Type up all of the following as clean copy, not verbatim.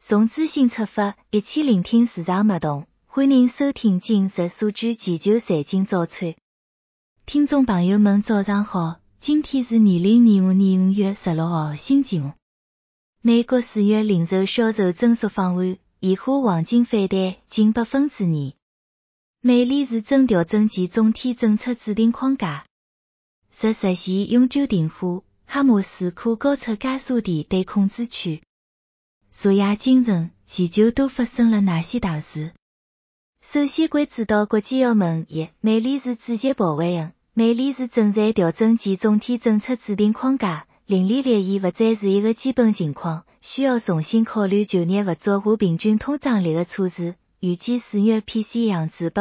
从资讯出发，一起聆听市场脉动。欢迎收听今日数据全球财经早餐。听众朋友们早上好，今天是2025年5月16号，星期五。美国4月零售销售增速放缓，现货黄金反弹近2%。美联储正调整其总体政策制定框架，实现永久停火。哈马斯可高出加沙地对控制区。昨夜今晨，全球都发生了哪些大事？首先关注到国际要闻1，美联储主席鲍威尔，美联储正在调整其总体政策制定框架，零利率已不再是一个基本情况，需要重新考虑就业不足和平均通胀率的措施。预计4月 PCE 降至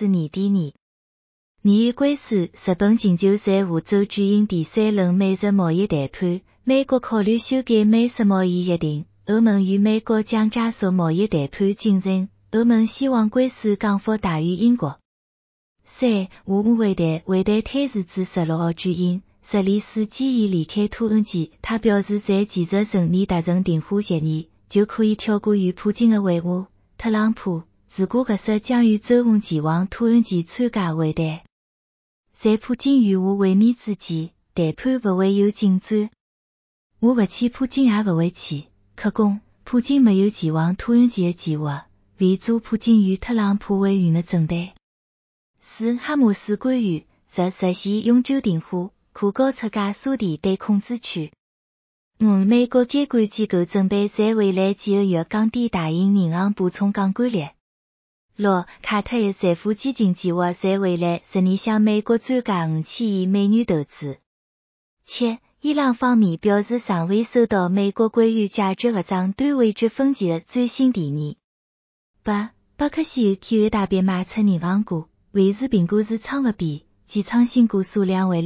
2.2%。2月关注日本近就在下周举行第3轮美日贸易谈判，美国考虑修改美日贸易协定，欧盟与美国将加速贸易谈判进程，欧盟希望关税降幅大于英国。3. 俄乌会谈推迟至16号举行，泽连斯基已离开土耳其，他表示在技术层面达成停火协议，就可以跳过与普京的会晤。特朗普如果合适将于周五前往土耳其参加会谈。在普京与我会面之前，谈判不会有进展。我不去，普京也不会去。可供普京没有前往土耳其的计划，为做普京与特朗普会晤的准备。4. 哈马斯官员实现永久停火，可高出加沙地对控制区。5. 美国监管机构准备在未来几个月降低大型银行补充杠杆率。6. 卡特的财富基金计划在未来10年向美国转嫁5000亿美元投资。7. 伊朗方面表示尚未收到美国关于解决核张单位决分歧的最新提议。8. 巴克希尔企业大变卖出银行股，维持评估持仓不变，其仓新股数量为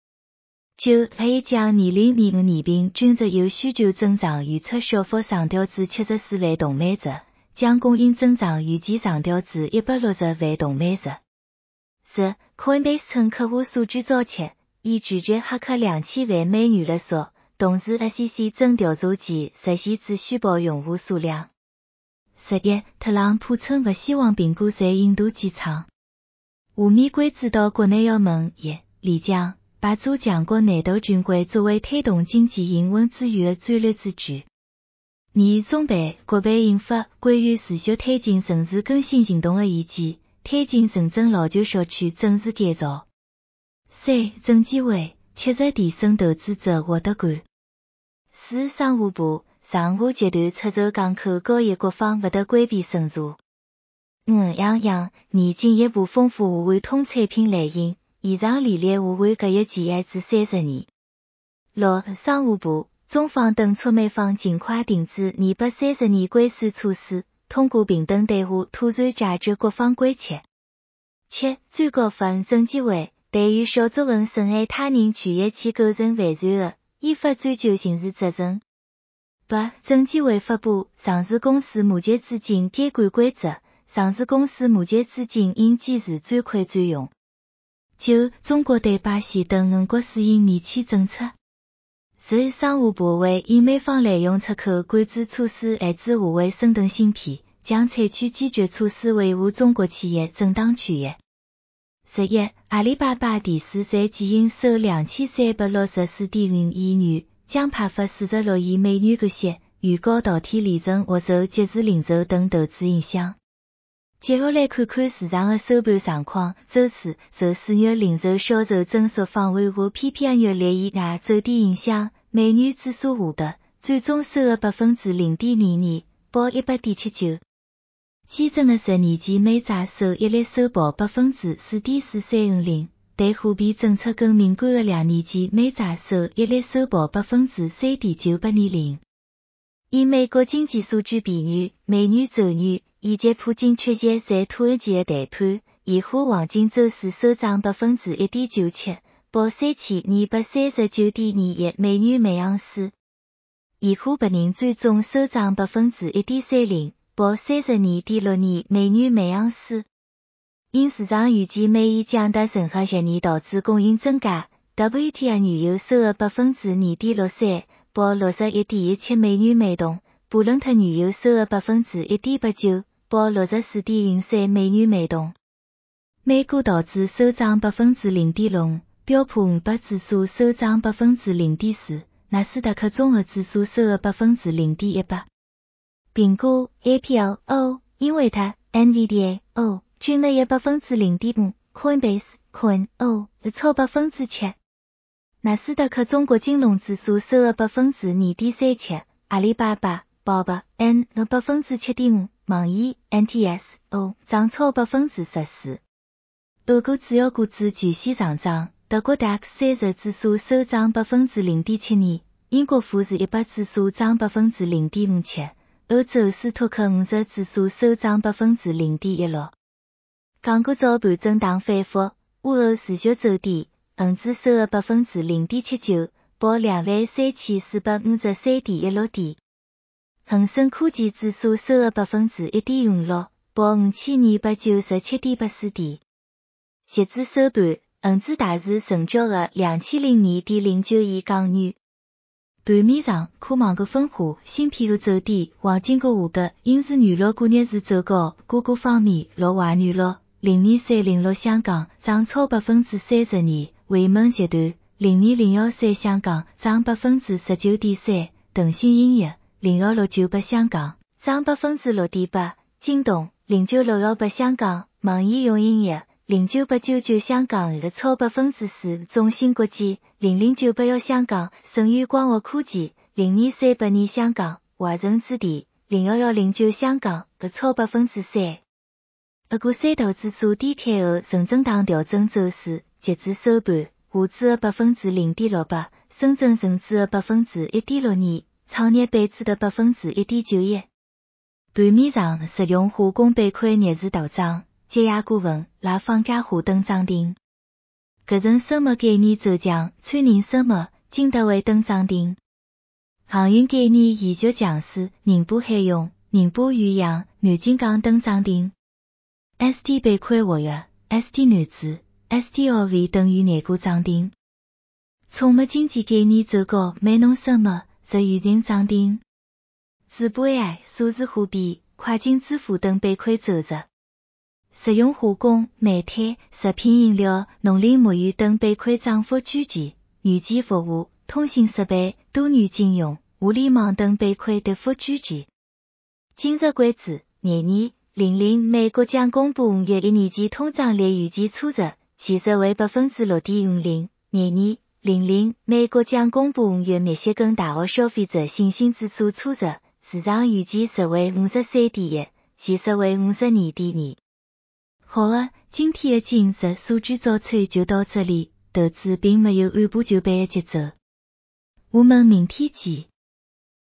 0。9. 黑一将2025年平均值由需求增长预测小幅上调至74万吨每日。将供应增长预计上调至160万吨每日。10. Coinbase 称客户数据遭窃，已拒绝黑客2000万美元勒索，同时 SEC 正调查其实现只虚报用户数量。11. 特朗普称不希望评估在印度机场。下面关注到国内要闻1，李强把驻强国内斗军规作为推动经济营运资源的战略支柱。2. 中办、国办印发关于持续推进城市更新行动的意见，推进城镇老旧小区整治改造。3. 证监会切实提升投资者获得感。4. 商务部上下集团出售港口交易各方不得规避审查。5. 样样拟进一步丰富互换通产品类型，延长利率互换合约期限至30年。6. 商务部中方敦促美方尽快停止230年关税措施，通过平等对话妥善解决各方关切。7. 最高法证监会对于小作文损害他人权益且构成犯罪的，依法追究刑事责任。8. 证监会发布上市公司募集资金监管规则，上市公司募集资金应坚持专款专用。9. 中国对巴西等5国实行免签政策。10. 商务部为因美方滥用出口管制措施限制华为升等芯片，将采取坚决措施维护中国企业正当权益。11. 阿里巴巴第四在进行收2364.5亿元，将派发46亿美元股息，预告导体利润或受即时零售等投资影响。接下来看看市场的收盘状况。周四受4月零售销售增速放缓和 PPI 月率以外走低影响，美元指数下跌，最终收了 0.22%， 报 100.79。基准的10年期美债收益率收报 4.4350%， 对货币政策更敏感的2年期美债收益率收报 3.9820%。以美国经济数据比喻，美元走弱，以及普京缺席在土耳其的谈判，现货黄金周四收涨 1.97%， 报 3239.21美元每盎司。现货白银最终收涨 1.30%， 报 32.62美元每盎司。因市场预计美伊将达成核协议导致供应增加， WTI 原油收了 2.63%， 报 61.17美元每吨， 布伦特原油收入 1.89%， 报 64.03 美元每桶。美股道指收涨 0.6%， 标普500指数收涨 0.4%， 纳斯达克综合指数收入 0.18%。苹果 Apple 英伟达 Nvidia 均累约 0.5%， Coinbase Coin 超 7%。纳斯达克中国金融指数收入 2.37%， 阿里巴巴 BOB N 7.5%， 网易 NTS 涨超 14%。俄国主要股指全线上涨，德国 DAX 30指数收涨 0.72%， 英国富时100指数涨 0.57%， 欧洲斯托克50指数收涨 0.16%。港股早盘震荡反复，午后持续走低，恒指收入 0.79%， 报 23,453.16 点。恒生科技指数收入 1.56%， 报 5,297.84 点。截至收盘，恒指大市成交额 2,002.09 亿港元。盘面上，科网股分化，芯片股走低，黄金股下跌，影视娱乐股逆势走高。股价方面，乐华娱乐02306香港涨超 32%， 伟盟集团02013香港涨 19.3%， 腾讯音乐01698香港涨 6.8%， 京东09618香港，网易云音乐09899香港超 4%， 中芯國際00981香港，盛宇光學科技02382香港，華潤置地01109香港超 3%。俄股三大指數低開後呈震盪調整走勢，截至收盤，滬指 0.68%， 深圳成指 1.62%， 創業板指 1.91%。盤面上，實用化工板塊逆勢大漲，節壓股份、拉房價股等漲停。個人生物概念走強，翠寧生物、金德威等漲停。航運概念依舊強勢，寧波海用、寧波漁陽、南京港等漲停。ST 板塊活躍 ，ST 男子、STOV 等與內股漲停。寵物經濟概念走高，美農生物、日裕人漲停。支付 AI、數字貨幣、跨境支付等板塊走弱。實用化工、煤炭、食品飲料、農林牧漁等板塊漲幅居前，預計服務、通信設備、多元金融、物聯網等板塊跌幅居前。今日為止，年年美國將公布5月1年期通脹率預計初值，其實為 6.50%。年年美國將公布5月密歇根大學消費者信心指數初值，市場預計實為 53.1， 其實為 52.2。好了，今天的今日數據早脆就到這裡，投資並沒有按部就班的節奏。我們明天見。